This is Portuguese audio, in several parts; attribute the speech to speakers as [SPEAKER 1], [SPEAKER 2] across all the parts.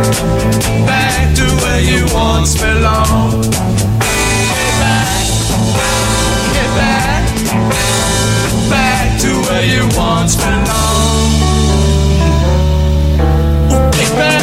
[SPEAKER 1] back to where you once belonged. Get back, back to where you once belonged. Get back.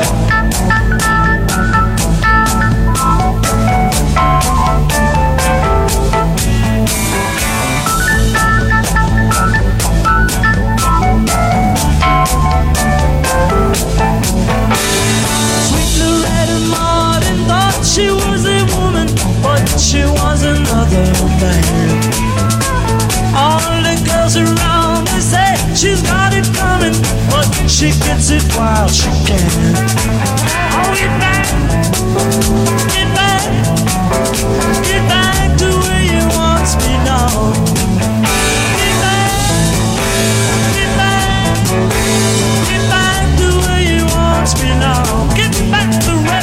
[SPEAKER 2] She was a woman, but she was another man. All the girls around me say she's got it coming, but she gets it while she can. Oh, get back, get back, get back to where you once belonged. Get back, get back, get back to where you once belonged. Get back to where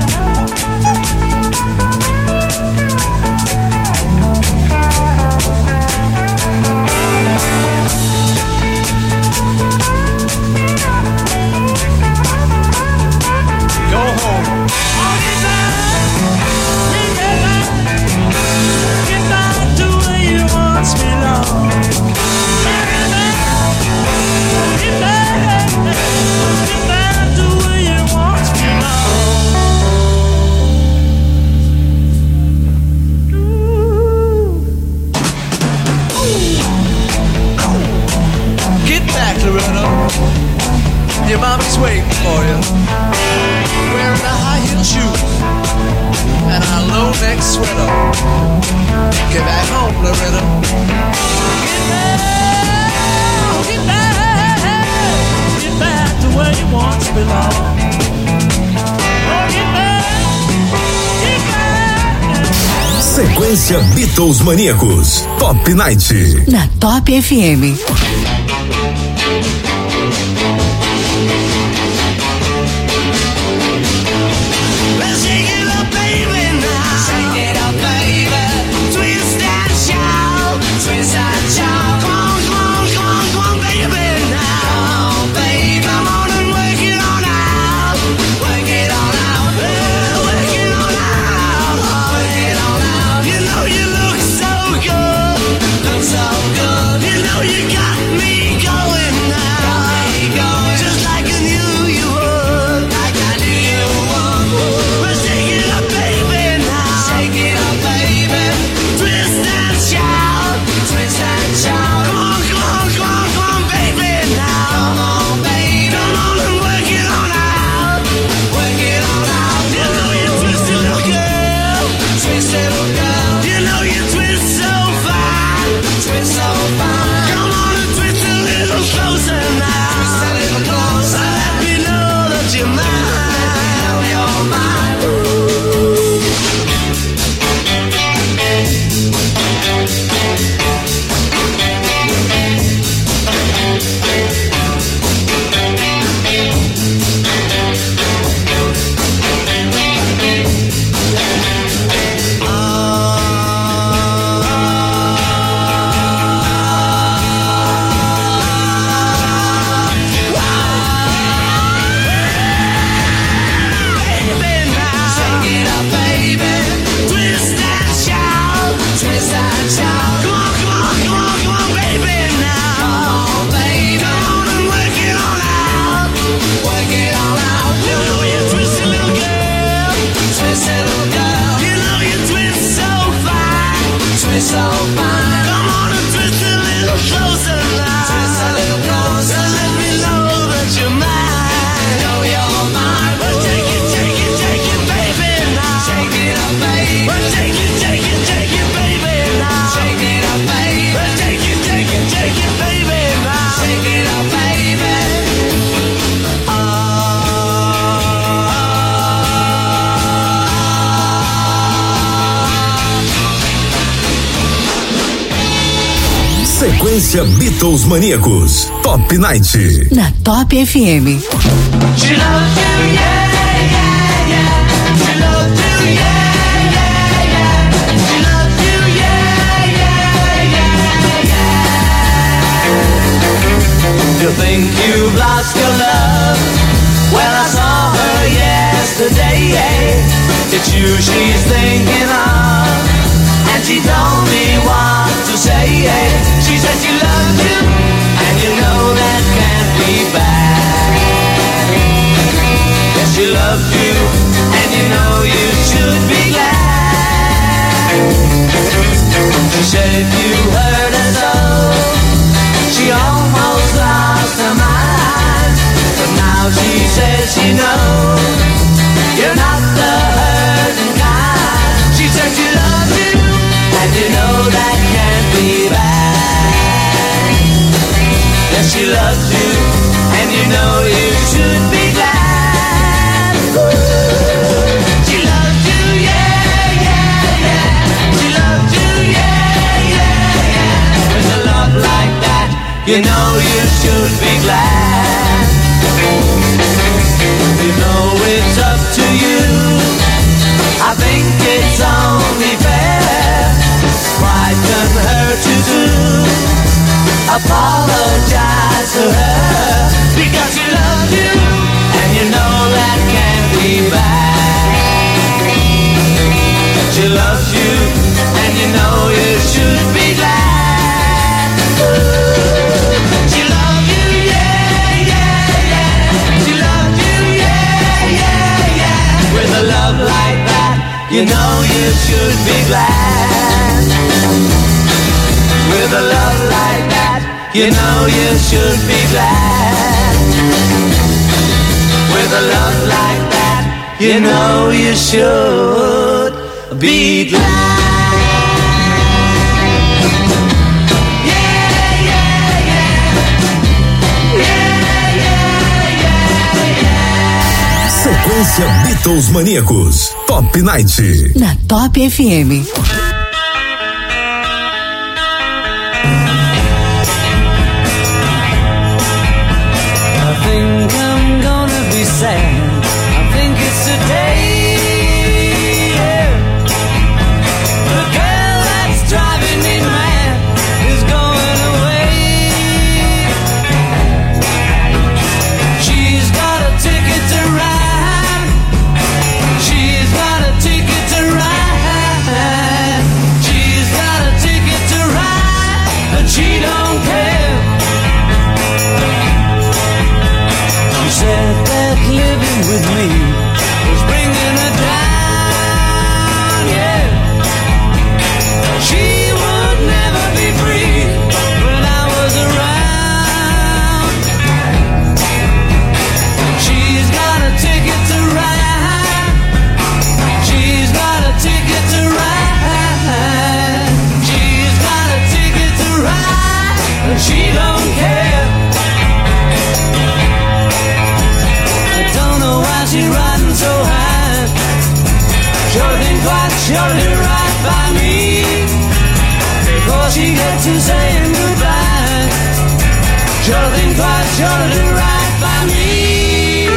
[SPEAKER 1] your mommy's waiting for you, wearing a high-heel shoes and a low-neck sweater. Get back home, Loretta. Get back, get back, get back to where you once belonged. Oh, get back, get back.
[SPEAKER 3] Sequência Beatles Maníacos Top Night
[SPEAKER 4] na Top FM.
[SPEAKER 3] Sequência Beatles Maníacos Top Night
[SPEAKER 4] na Top FM.
[SPEAKER 2] You think you've lost your love? Well, I saw her it's you she's thinking of, and she told me what to say. She said she loved you, and you know that can't be bad. Yes, she loved you, and you know you should be glad. She said if you hurt her so, she almost lost her mind. But now she says she knows you're not the hurting kind. She said she loves you, and you know that can't be bad. Yes, she loves you, and you know you should be glad. She loves you, yeah, yeah, yeah. She loves you, yeah, yeah, yeah. With a love like that, you know you should be glad. You know it's up to you. I think it's only fair. Frighten her to do. Apologize to her, because she loves you, and you know that can't be bad. She loves you, and you know you should be glad. She loves you, yeah, yeah, yeah. She loves you, yeah, yeah, yeah. With a love like that, you know you should be glad. With a love like that, you know you should be glad. With a love like that, you know you should be glad.
[SPEAKER 3] Sequência Beatles Maníacos. Top Night.
[SPEAKER 4] Na Top FM.
[SPEAKER 2] I think I'm gonna be sad. I think it's today. Yeah. The girl that's driving me mad is going away. She's got a ticket to ride. She's got a ticket to ride. She's got a ticket to ride, but she don't care. She said that living with me was bringing her down, yeah. She would never be free when I was around. She's got a ticket to ride. She's got a ticket to ride. She's got a ticket to ride, but she don't care. I don't know why she's riding so high. Sure think quite sure to ride by me before she gets to saying goodbye. Sure think quite sure to ride by me.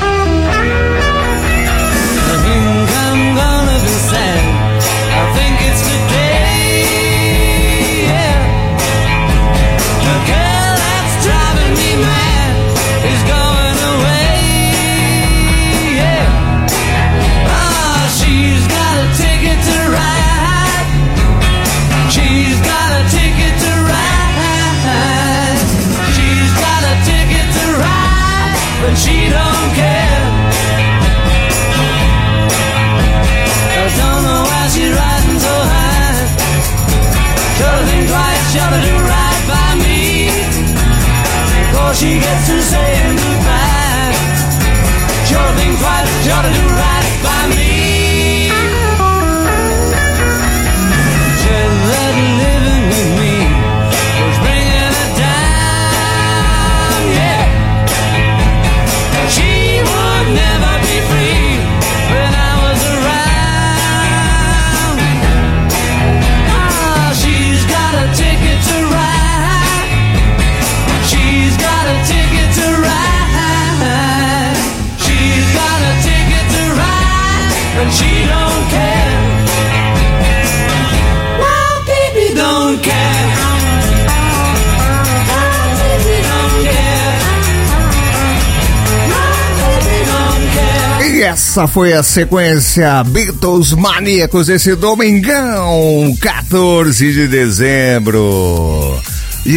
[SPEAKER 2] I think I'm gonna be sad. I think it's today, yeah. The girl that's driving me mad is going away, yeah. Ah, she's got a ticket to ride. She's got a ticket to ride. She's got a ticket to ride, but she don't care. I don't know why she's riding so high. Sure think twice, sure to ride by me before she gets to saying goodbye. Sure think twice, sure to ride by me. Said that living with me was bringing her down, yeah. She would never be free when I was around. Ah, she's got a ticket to ride. She's got a ticket to ride.
[SPEAKER 5] Essa foi a sequência Beatles Maníacos desse domingão, 14 de dezembro de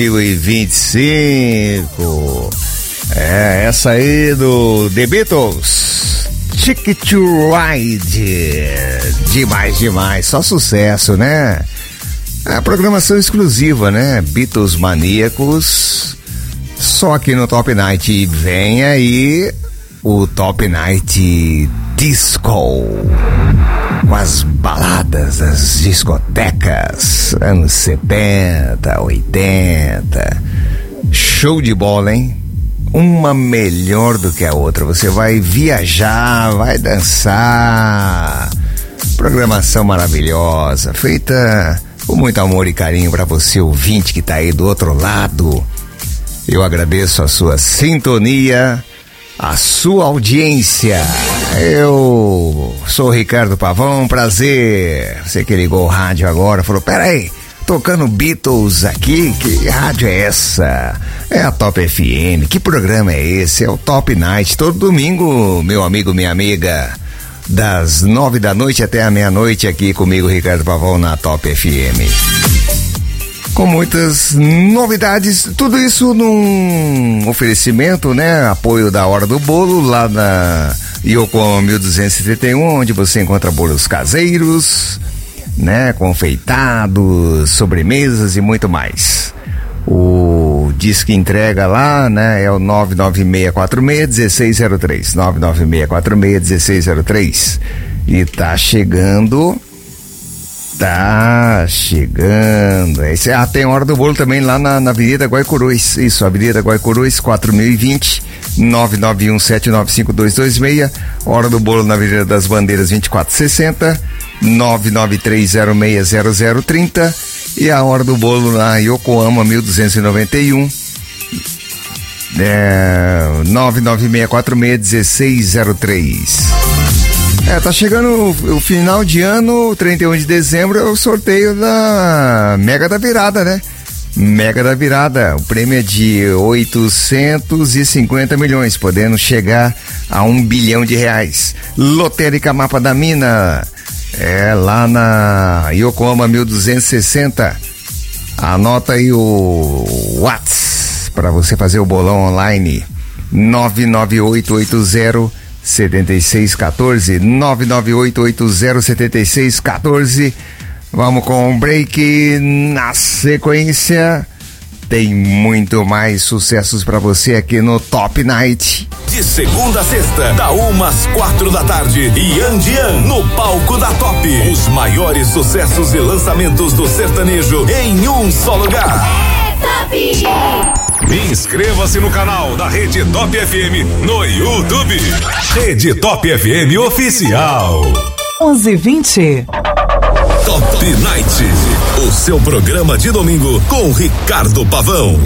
[SPEAKER 5] 2025. Essa aí do The Beatles, Ticket to Ride. Demais, só sucesso, né? A programação exclusiva, né? Beatles Maníacos, só aqui no Top Night. E vem aí o Top Night Disco, com as baladas das discotecas, anos 70, 80. Show de bola, hein? Uma melhor do que a outra. Você vai viajar, vai dançar. Programação maravilhosa, feita com muito amor e carinho para você, ouvinte que tá aí do outro lado. Eu agradeço a sua sintonia, a sua audiência. Eu sou o Ricardo Pavão, prazer. Você que ligou o rádio agora, falou, peraí, tocando Beatles aqui, que rádio é essa? É a Top FM, que programa é esse? É o Top Night, todo domingo, meu amigo, minha amiga, das 9 da noite até a meia-noite aqui comigo, Ricardo Pavão, na Top FM. Com muitas novidades, tudo isso num oferecimento, né? Apoio da Hora do Bolo, lá na Yokohama 1271, onde você encontra bolos caseiros, né? Confeitados, sobremesas e muito mais. O disque entrega lá, né? É o 99646-1603, 99646-1603. E tá chegando. Tem Hora do Bolo também lá na Avenida Guaicurus. Isso, Avenida Guaicurus, 4020, 991795226. Hora do Bolo na Avenida das Bandeiras, 2460, 993060030. E a Hora do Bolo na Yokohama 1291, 99646-1603. Tá chegando o final de ano, 31 de dezembro, é o sorteio da Mega da Virada, né? Mega da Virada, o prêmio é de 850 milhões, podendo chegar a R$1 bilhão. Lotérica Mapa da Mina, lá na Yokohama 1260. Anota aí o WhatsApp para você fazer o bolão online, 99880-7614, 99880-7614. Vamos com um break. Na sequência tem muito mais sucessos pra você aqui no Top Night.
[SPEAKER 3] De segunda a sexta, da 1 às 4 da tarde, Yan Dian no palco da Top. Os maiores sucessos e lançamentos do sertanejo em um só lugar. Inscreva-se no canal da Rede Top FM no YouTube. Rede Top FM Oficial.
[SPEAKER 4] 11:20.
[SPEAKER 3] Top Night, o seu programa de domingo com Ricardo Pavão.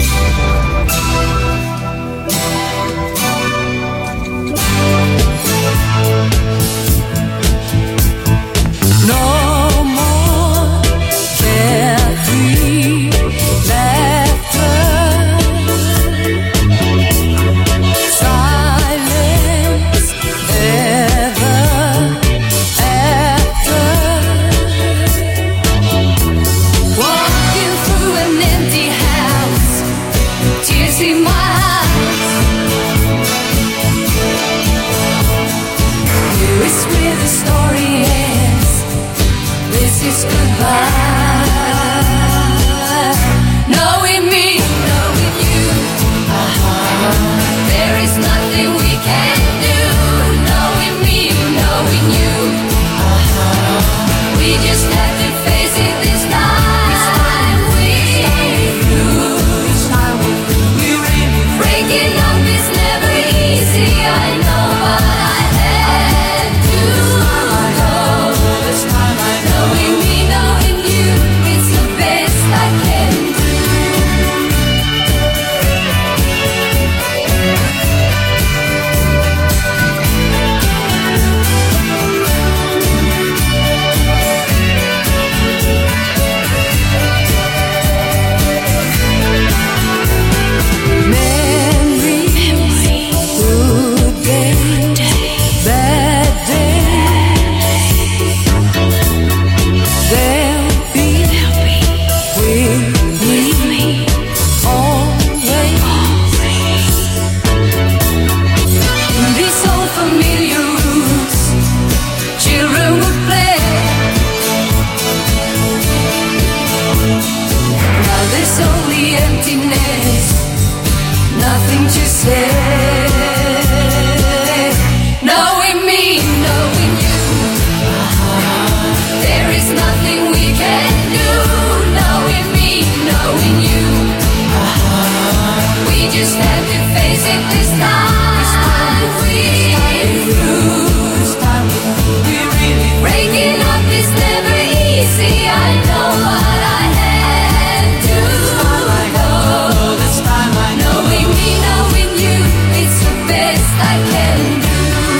[SPEAKER 6] I can do.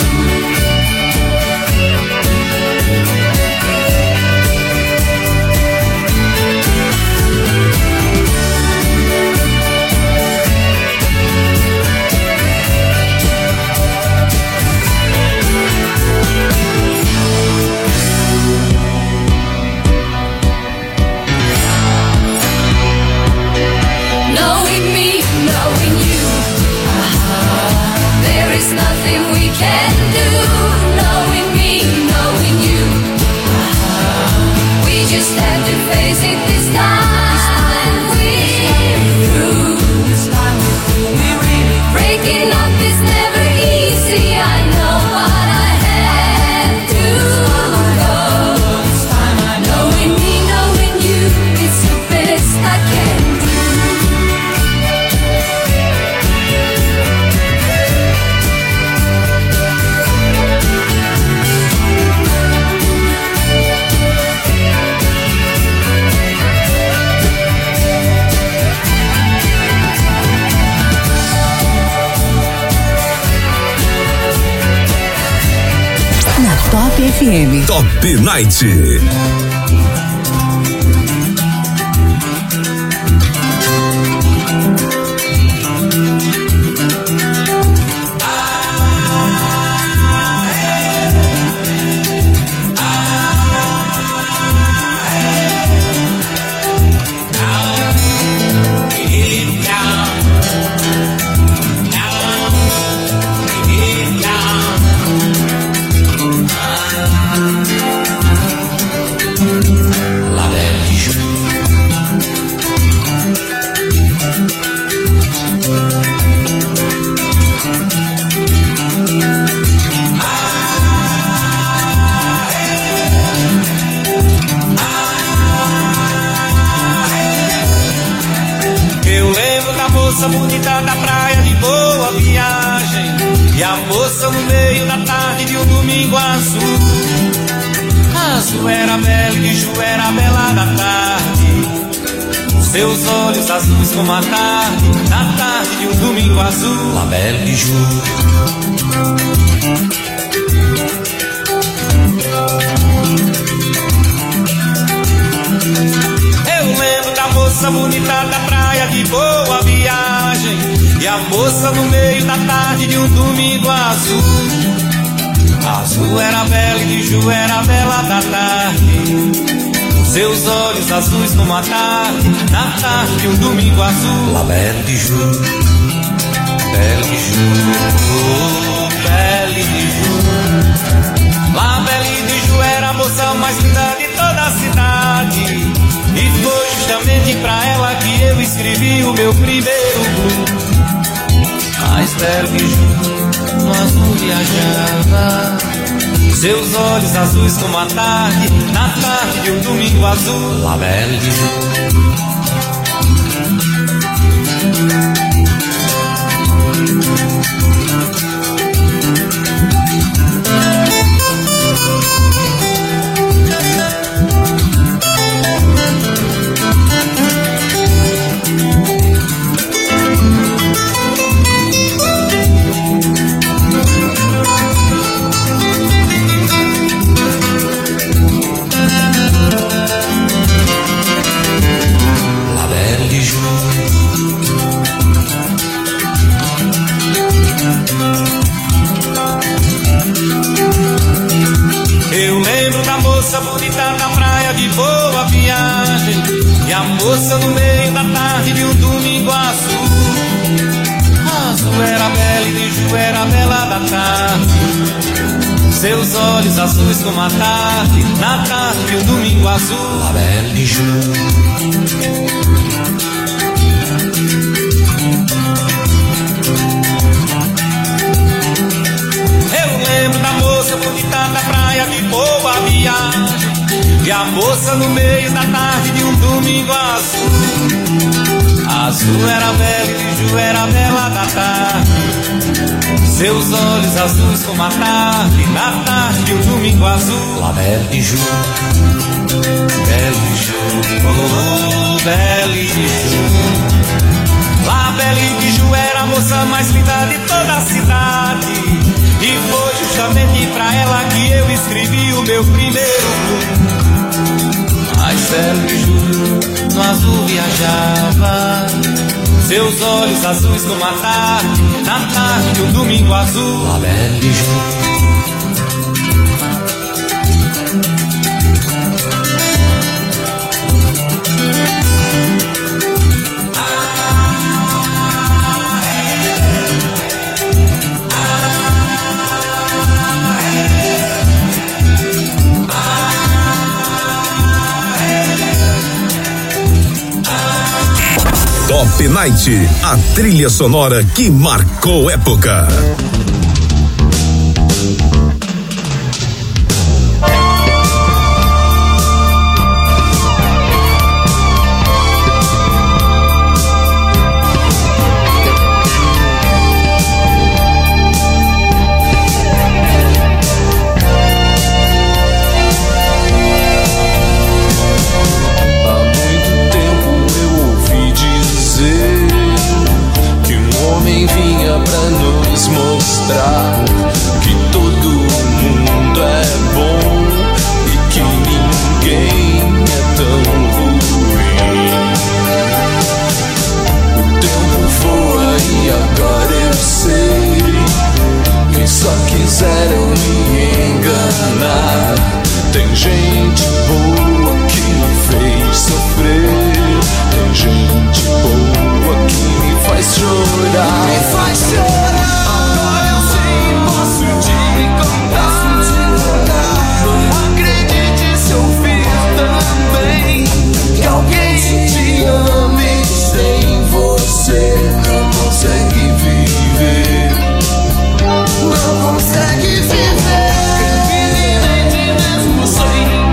[SPEAKER 6] Knowing me, knowing you, there is nothing we can do. Knowing me, knowing you, we just have to face it this time. We're through. Breaking up is never easy. I know what I have to go. Knowing me, knowing you, it's the best I can do.
[SPEAKER 4] Na Top FM.
[SPEAKER 3] Top Night.
[SPEAKER 7] Eu lembro da moça bonita da praia de Boa Viagem, e a moça no meio da tarde de um domingo azul. Azul era bela e Ju era bela da tarde, seus olhos azuis como a tarde, na tarde de um domingo azul. La Belle de Ju. Eu lembro da moça bonita da praia de Boa Viagem, e a moça no meio da tarde de um domingo azul. Azul era bela e Ju era bela da tarde, seus olhos azuis como a tarde, na tarde de um domingo azul. La Belle de Ju, Belle de Ju, oh, Belle de Ju. La Belle de Ju era a moça mais linda de toda a cidade, e foi justamente pra ela que eu escrevi o meu primeiro blues. Mas Belle de Ju no azul viajava, seus olhos azuis como a tarde, na tarde de um domingo azul. La Belle de Ju. Eu lembro da moça bonita da praia de Boa Viagem, e a moça no meio da tarde de um domingo azul. Azul era bela e de Ju era bela da tarde, seus olhos azuis como a tarde, na tarde de um domingo azul. La Belle de Ju. Eu lembro da moça bonita da praia de Boa Viagem, e a moça no meio da tarde de um domingo azul. Azul era bela e de Ju era bela da tarde, seus olhos azuis como a tarde, na tarde de um domingo azul. La Belle de Ju, Belle de Ju, oh, Belle de Ju. La Belle de Ju era a moça mais linda de toda a cidade, justamente pra ela que eu escrevi o meu primeiro blues. Mas céu de julho no azul viajava, seus olhos azuis como a tarde, na tarde de um domingo azul. La Belle de Jour.
[SPEAKER 3] Top Night, a trilha sonora que marcou época.
[SPEAKER 1] Que todo mundo é bom e que ninguém é tão ruim. O tempo voa e agora eu sei que só quiseram me enganar. Tem gente boa que me fez sofrer, tem gente boa que me faz chorar. Me faz chorar. Alguém te ame sem você, não consegue viver, não consegue viver. Infelizmente mesmo sem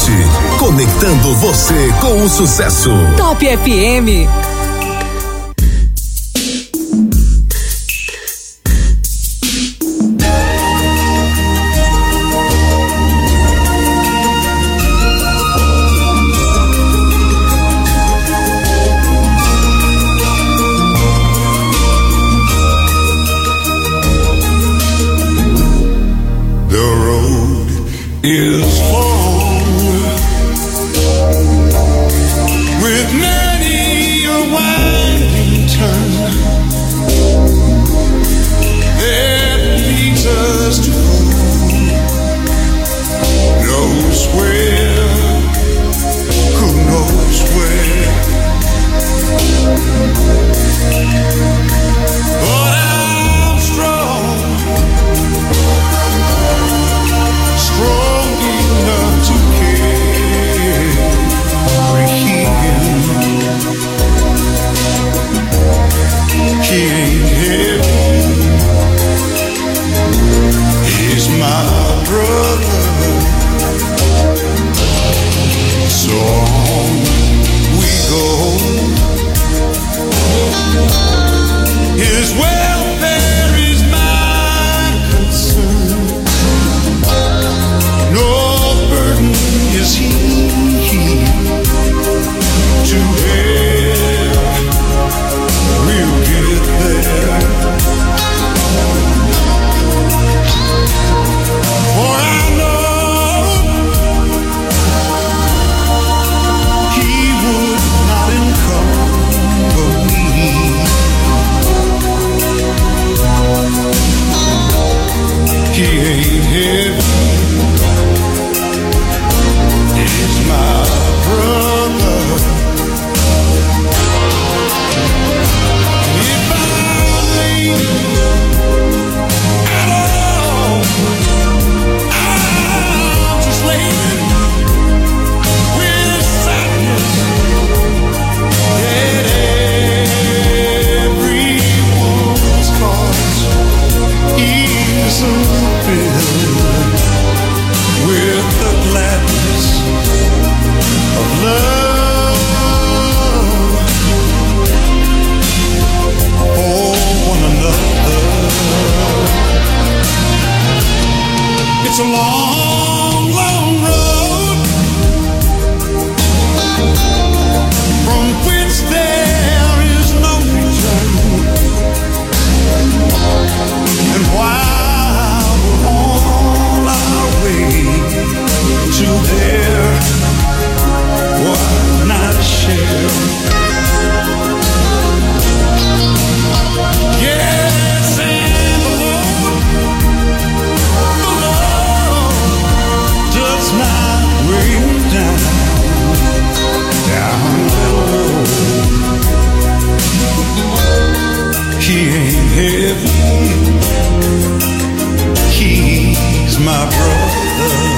[SPEAKER 3] Norte, conectando você com o sucesso.
[SPEAKER 4] Top FM.
[SPEAKER 1] Is long with many a winding turn that leads us to who knows where, who knows where. But I'm strong enough to carry him. He ain't heavy. He's my brother. So on we go. His welfare is my concern. No burden is he to bear. We'll get there. For I know he would not encumber me. He ain't heavy. He's my brother. If I ain't at all, I'm just laying with sadness at everyone's cause. He's filled with the gladness of love for one another. It's a long, long road from which there is no return. And while we're on our way to there, why not share? Yes, and the Lord does not weigh down below. He ain't heavy. He's my brother.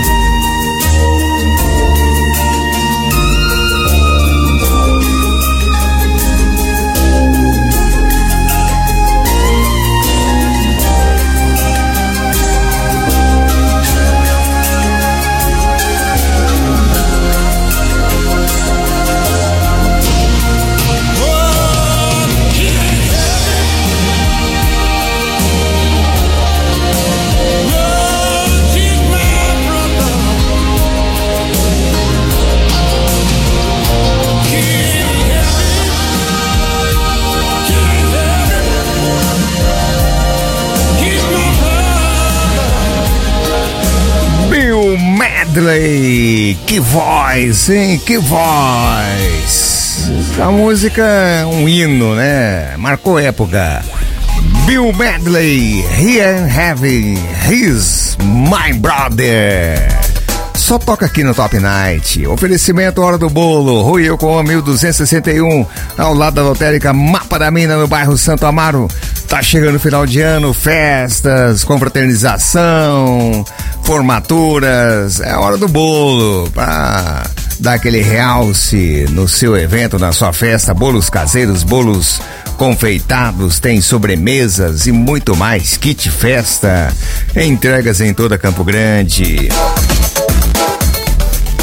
[SPEAKER 5] Medley, que voz, hein? Que voz! A música é um hino, né? Marcou época. Bill Medley, He Ain't Heavy, He's My Brother. Só toca aqui no Top Night. Oferecimento Hora do Bolo, Rua Eucoa 1261, ao lado da lotérica Mapa da Mina, no bairro Santo Amaro. Tá chegando o final de ano, festas, confraternização, formaturas. É hora do bolo pra dar aquele realce no seu evento, na sua festa. Bolos caseiros, bolos confeitados, tem sobremesas e muito mais. Kit festa, entregas em toda Campo Grande.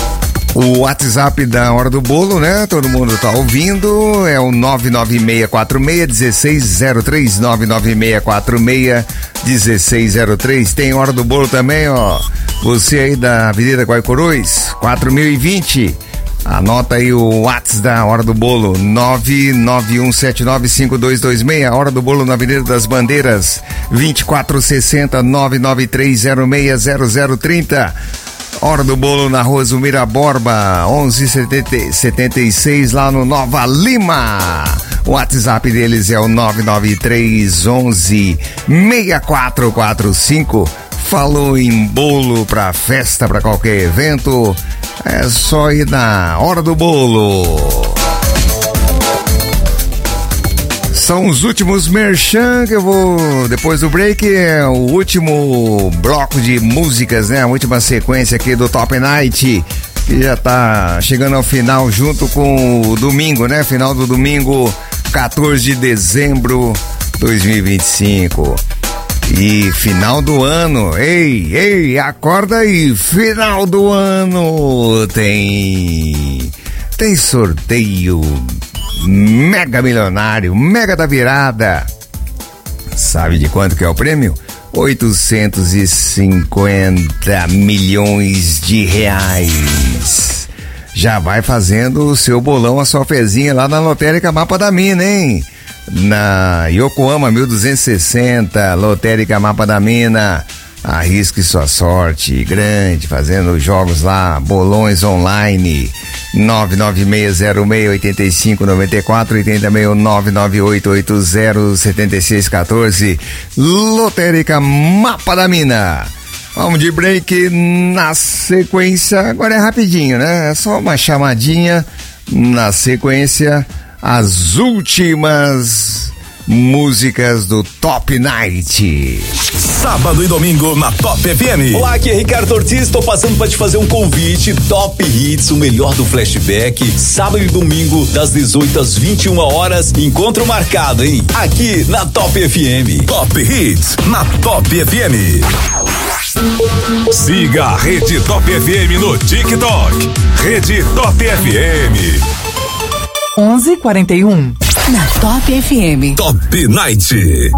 [SPEAKER 5] O WhatsApp da Hora do Bolo, né? Todo mundo tá ouvindo. É o 99646-1603. 99646-1603. Tem Hora do Bolo também, ó. Você aí da Avenida Guaicurus, 4020. Anota aí o WhatsApp da Hora do Bolo, 991795226. Hora do Bolo na Avenida das Bandeiras, 2460 993060030. Hora do Bolo na Rua Zumira Borba, 1176, lá no Nova Lima. O WhatsApp deles é o 993116445. Falou em bolo pra festa, pra qualquer evento, é só ir na Hora do Bolo. São os últimos merchan que eu vou, depois do break, é o último bloco de músicas, né? A última sequência aqui do Top Night, que já tá chegando ao final junto com o domingo, né? Final do domingo, 14 de dezembro de 2025. E final do ano, ei, acorda aí, final do ano tem sorteio mega milionário, mega da virada. Sabe de quanto que é o prêmio? 850 milhões de reais. Já vai fazendo o seu bolão, a sua fezinha lá na Lotérica Mapa da Mina, hein? Na Yokohama 1260, Lotérica Mapa da Mina. Arrisque sua sorte grande, fazendo jogos lá, bolões online. 996068594 e tem também o 998807614. Lotérica Mapa da Mina. Vamos de break. Na sequência, agora é rapidinho, né? É só uma chamadinha. Na sequência, as últimas músicas do Top Night.
[SPEAKER 3] Sábado e domingo na Top FM.
[SPEAKER 8] Olá, aqui é Ricardo Ortiz, tô passando pra te fazer um convite. Top Hits, o melhor do flashback. Sábado e domingo, das 18 às 21 horas. Encontro marcado, hein? Aqui na Top FM.
[SPEAKER 3] Top Hits na Top FM. Siga a Rede Top FM no TikTok. Rede Top FM.
[SPEAKER 4] 11:41 na Top FM.
[SPEAKER 3] Top Night.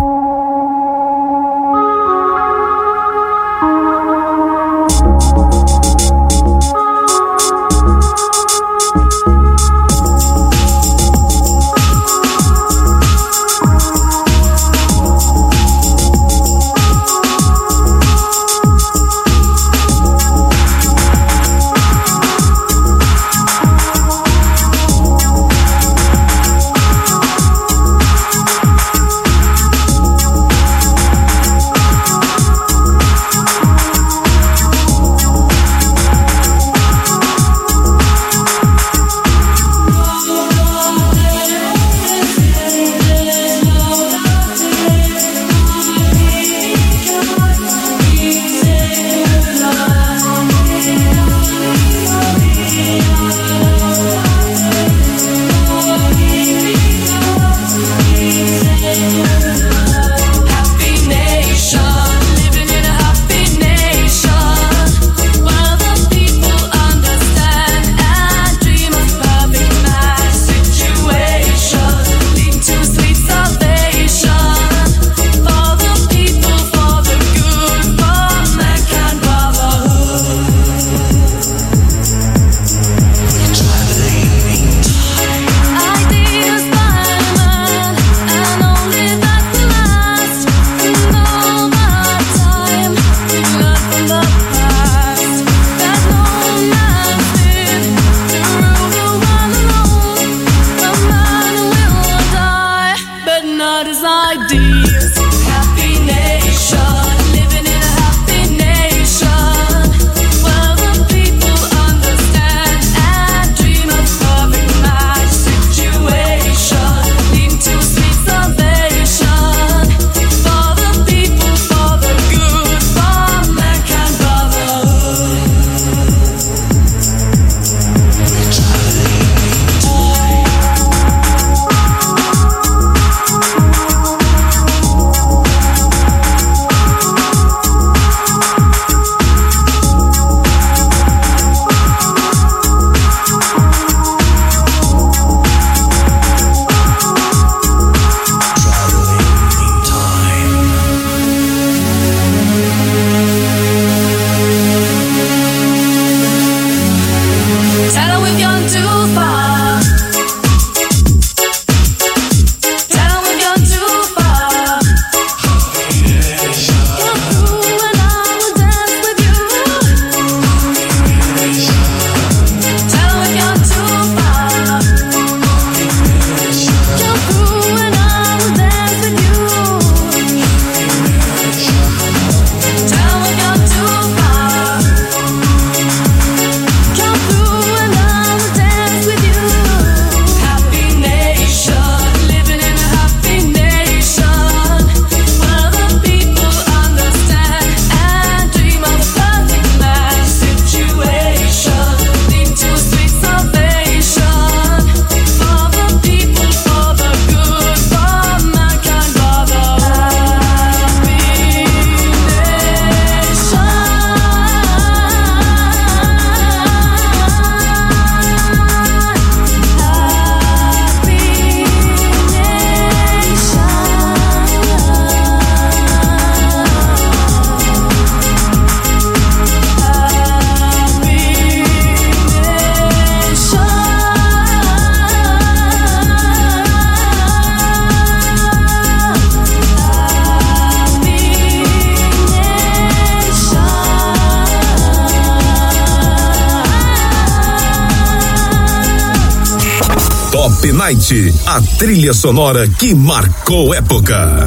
[SPEAKER 3] Top Night, a trilha sonora que marcou época.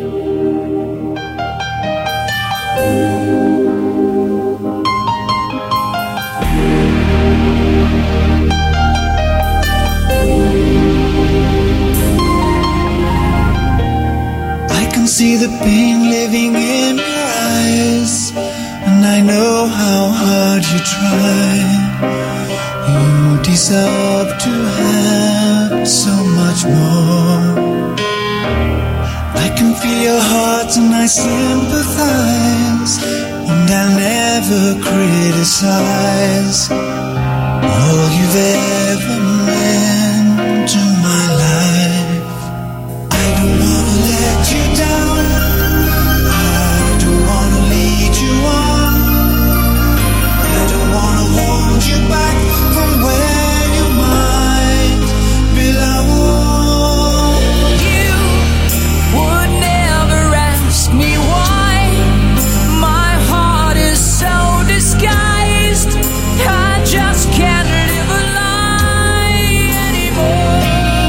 [SPEAKER 9] I can see the pain living in your eyes, and I know how hard you try. You deserve to have so much more. I can feel your heart and I sympathize, and I'll never criticize all you've ever meant to my life. I don't wanna let you down, I don't wanna lead you on, I don't wanna hold you back from where you might belong.
[SPEAKER 2] You would never ask me why my heart is so disguised. I just can't live a lie anymore.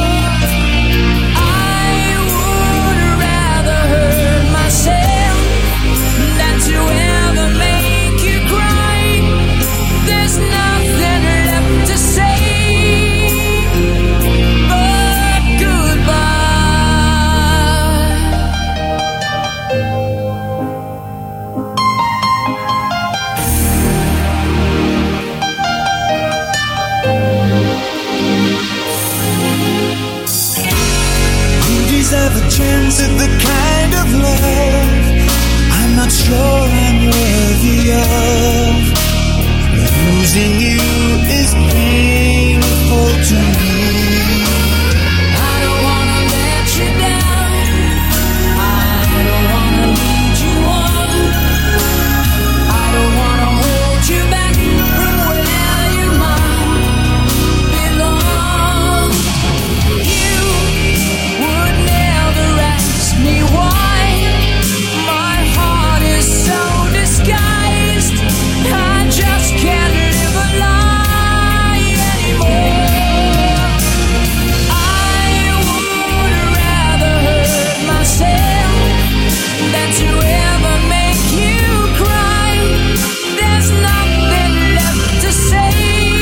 [SPEAKER 2] I would rather hurt myself than to ever make you cry. There's nothing left to say but goodbye.
[SPEAKER 9] You deserve a chance at the kind of love I'm not sure I'm worthy of. Losing you is painful to me.
[SPEAKER 2] I don't wanna let you down. I don't wanna lead you on. I don't wanna hold you back from where you might belong. You would never ask me why my heart is so disguised. I just can't live a lie anymore. I would rather hurt myself than to ever make you cry. There's nothing left to say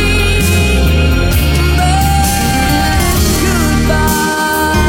[SPEAKER 2] but goodbye.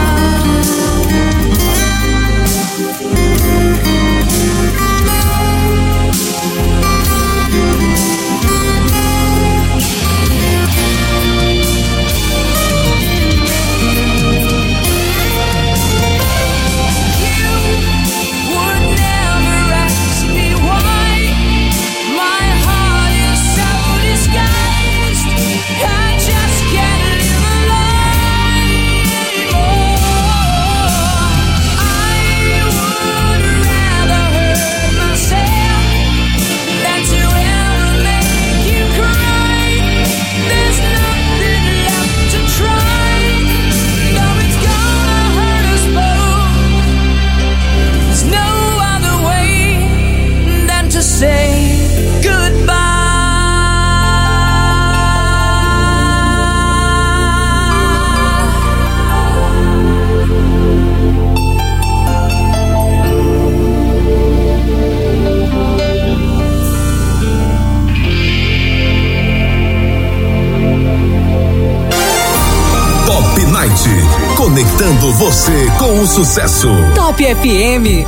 [SPEAKER 2] You would never ask me why my heart is so disguised. I just can't live a lie anymore. I would rather hurt myself than to ever make you cry. There's nothing left to try, though it's gonna hurt us both. There's no other way than to say goodbye.
[SPEAKER 3] Top Night, conectando você com o sucesso.
[SPEAKER 4] Top FM.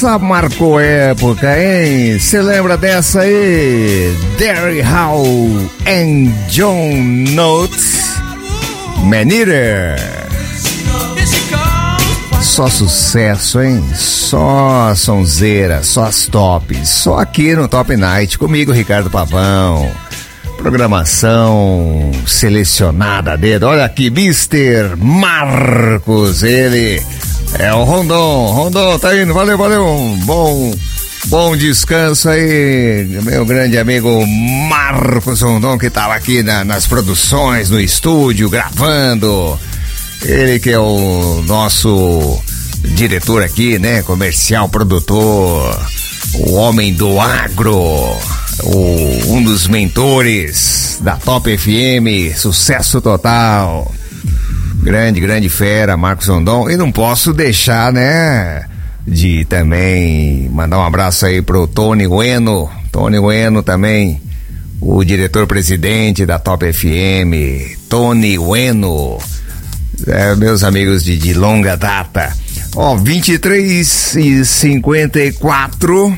[SPEAKER 5] Essa marcou época, hein? Você lembra dessa aí? Derry Hall and John Notes, Man-Eater. Só sucesso, hein? Só sonzeira, só as tops. Só aqui no Top Night, comigo, Ricardo Pavão. Programação selecionada a dedo. Olha aqui, Mr. Marcos, ele é o Rondon. Rondon, tá indo, valeu. Um bom descanso aí, meu grande amigo Marcos Rondon, que tava aqui nas produções, no estúdio, gravando. Ele que é o nosso diretor aqui, né? Comercial, produtor, o homem do agro, um dos mentores da Top FM, sucesso total. Grande fera, Marcos Rondon. E não posso deixar, né, de também mandar um abraço aí pro Tony Ueno. Tony Ueno também, o diretor-presidente da Top FM. Tony Ueno. Meus amigos de longa data. 23h54.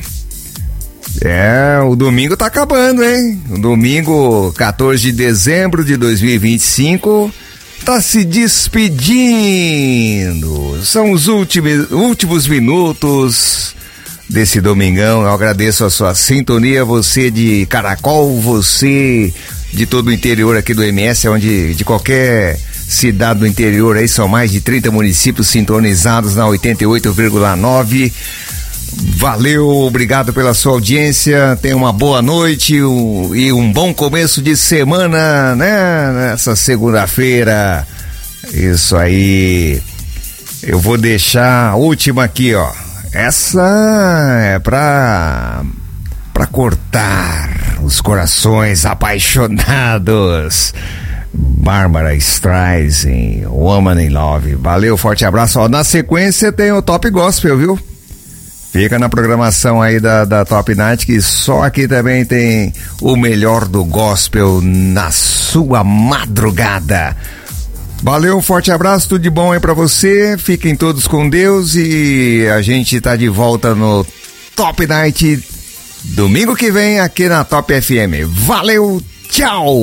[SPEAKER 5] O domingo tá acabando, hein? O domingo, 14 de dezembro de 2025, tá se despedindo. São os últimos minutos desse domingão. Eu agradeço a sua sintonia, você de Caracol, você de todo o interior aqui do MS, onde de qualquer cidade do interior aí, são mais de 30 municípios sintonizados na 88,9. Valeu, obrigado pela sua audiência, tenha uma boa noite e um bom começo de semana, né? Nessa segunda-feira. Isso aí. Eu vou deixar a última aqui, ó. Essa é pra cortar os corações apaixonados. Bárbara Streisand, Woman in Love. Valeu, forte abraço. Ó, na sequência tem o Top Gospel, viu? Fica na programação aí da Top Night, que só aqui também tem o melhor do gospel na sua madrugada. Valeu, forte abraço, tudo de bom aí pra você. Fiquem todos com Deus e a gente tá de volta no Top Night domingo que vem aqui na Top FM. Valeu, tchau!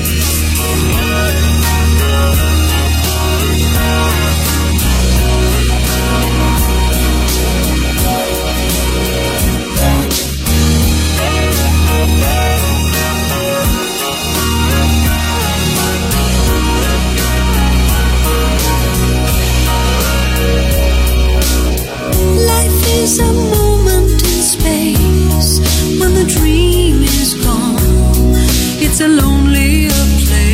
[SPEAKER 10] Is a moment in space when the dream is gone. It's a lonelier place.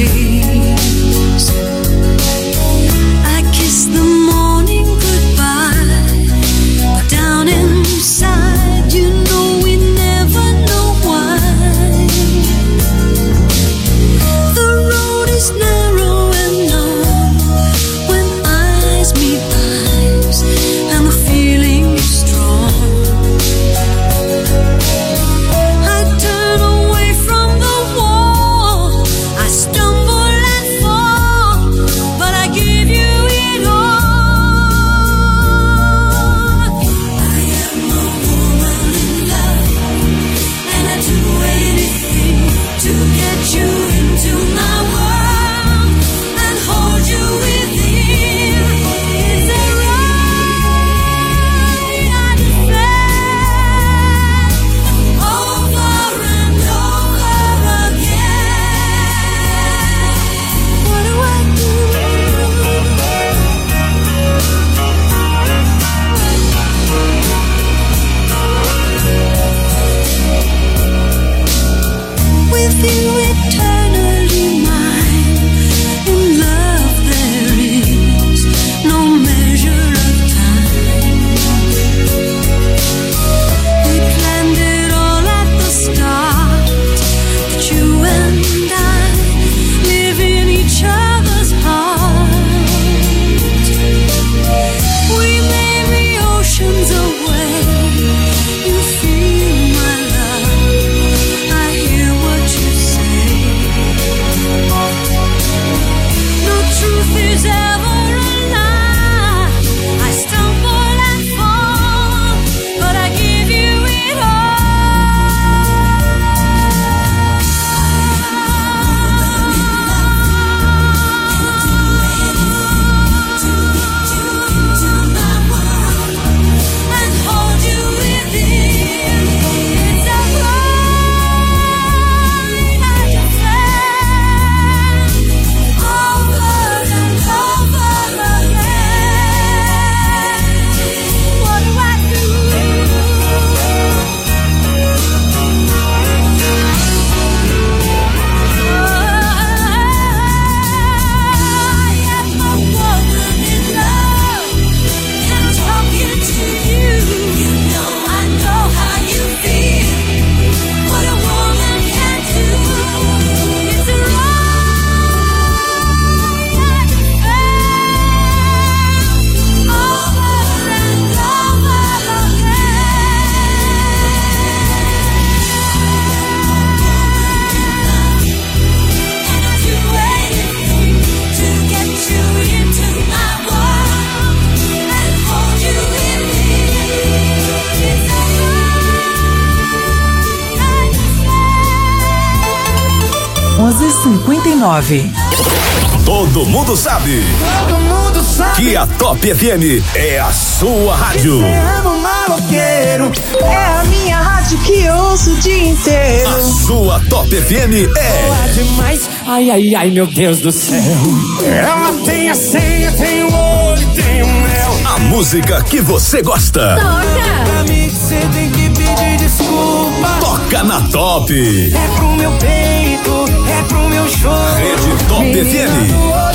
[SPEAKER 4] 3059.
[SPEAKER 3] Todo mundo sabe que a Top FM é a sua rádio.
[SPEAKER 2] Maloqueiro, é a minha rádio que eu ouço o dia inteiro.
[SPEAKER 3] A sua Top FM é
[SPEAKER 2] boa demais, ai, ai, ai, meu Deus do céu. Ela tem a senha, tem o olho, tem o mel.
[SPEAKER 3] a música que você gosta.
[SPEAKER 2] Pra mim você tem que pedir desculpa.
[SPEAKER 3] Toca na Top.
[SPEAKER 2] É pro meu peito, é pro meu choro.
[SPEAKER 3] Rede Top FM.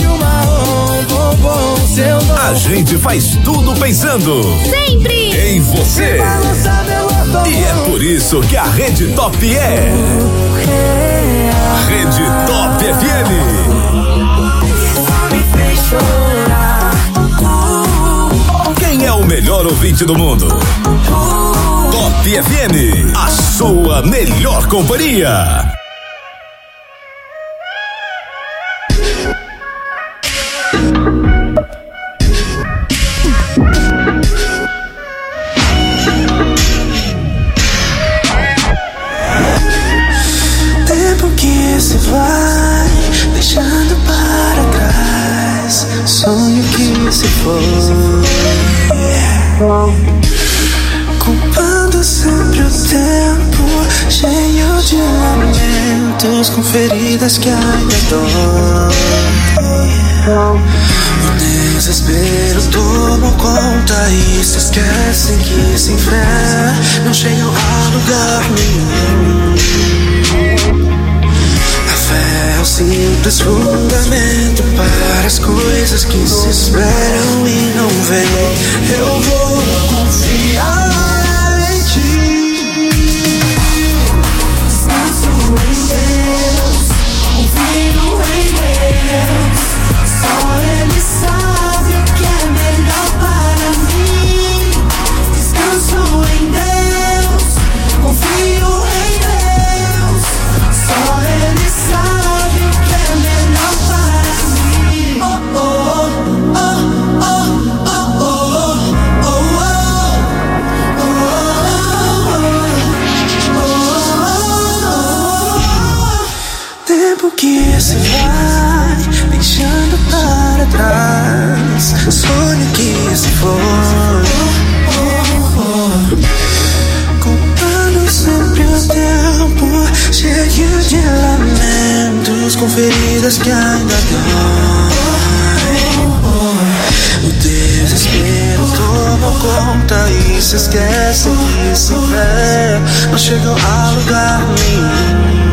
[SPEAKER 3] A gente faz tudo pensando
[SPEAKER 6] Sempre
[SPEAKER 3] em você. E é por isso que a Rede Top é Rede Top FM. Quem é o melhor ouvinte do mundo? Top FM, a sua melhor companhia.
[SPEAKER 9] Tempo que se vai, deixando para trás sonho que se foi, culpando sempre o tempo, cheio de lamentos, com feridas que ainda doem. O desespero tomou conta e se esquecem que sem fé não chegam a lugar nenhum. A fé é o simples fundamento para as coisas que se esperam e não vêm. Eu vou confiar em ti. Descanso em Deus, confio em Deus. Só Ele sabe o que é melhor para mim. Descanso em Deus, confio em Deus. Só Ele sabe o que é melhor para mim. Oh, oh, oh, oh, oh, oh, oh, oh, oh. Tempo que se vai, deixando para trás sonho que se foi, contando sempre o tempo, cheio de lamentos, com feridas que ainda doem. O desespero toma conta e se esquece que sem fé não chegam a lugar nenhum.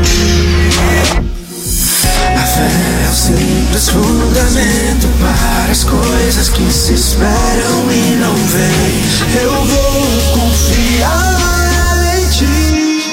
[SPEAKER 9] A fé é o simples fundamento para as coisas que se esperam e não vêm. Eu vou confiar em ti.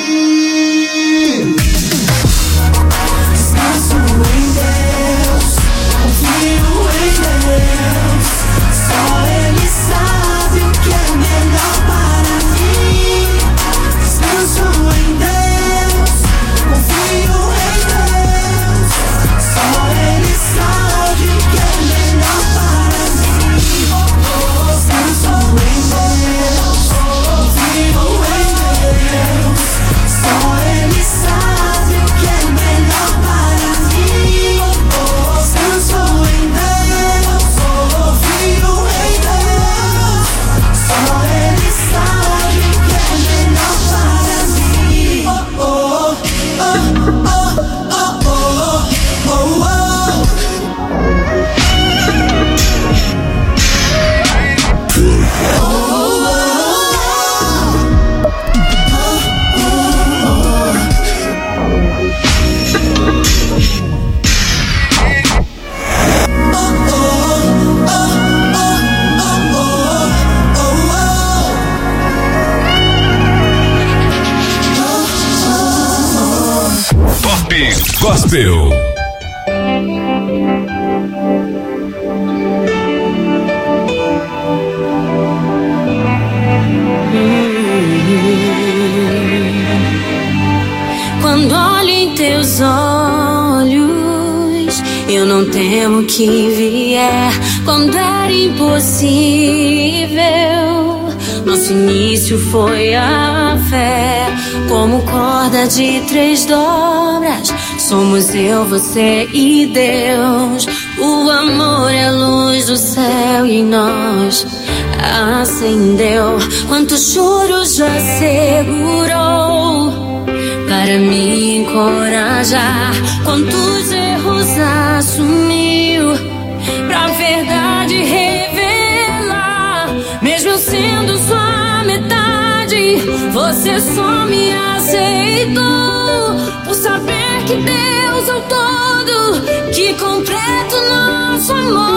[SPEAKER 9] Descanso em Deus, confio em Deus. Só Ele sabe o que é melhor para mim. Descanso em Deus, confio em Deus. Só Ele sabe o que é melhor para mim. Descanso em Deus, confio em Deus. Só Ele sabe o que é melhor para mim. Descanso em Deus, confio em Deus. Só Ele sabe o que é melhor para mim. Oh, oh, oh, oh, oh, oh, oh, oh.
[SPEAKER 3] Top Gospel.
[SPEAKER 6] Quando olho em teus olhos, eu não temo que vier. Quando era impossível, nosso início foi a fé. Como corda de 3 dobras,
[SPEAKER 11] Somos eu, você e Deus. O amor é a luz do céu e em nós acendeu. Quantos choros já segurou para me encorajar? Quantos erros assumiu pra verdade revelar? Mesmo sendo só metade, você só me aceitou por saber que Deus é o todo, que completa o nosso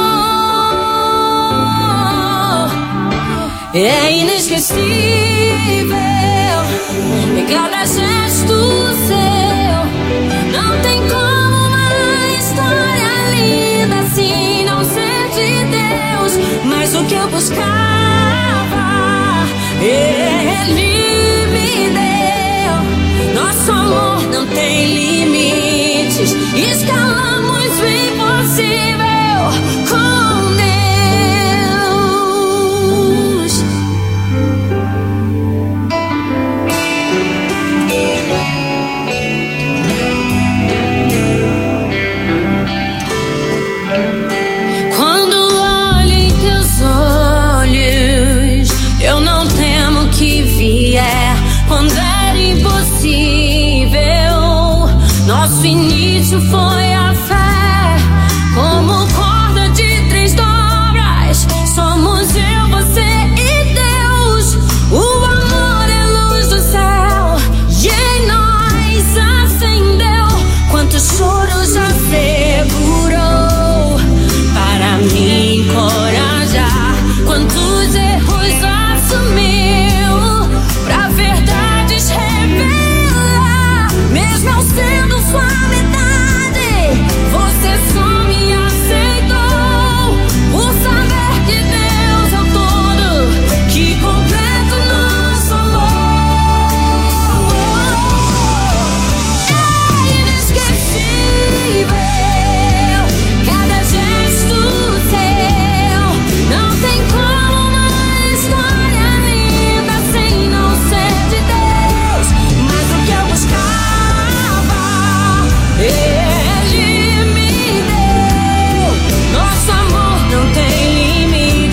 [SPEAKER 11] amor. É inesquecível, e cada gesto seu. Não tem como uma história linda assim não ser de Deus. Mas o que eu buscava, Ele me deu. Nosso amor não tem limites, escalamos o impossível.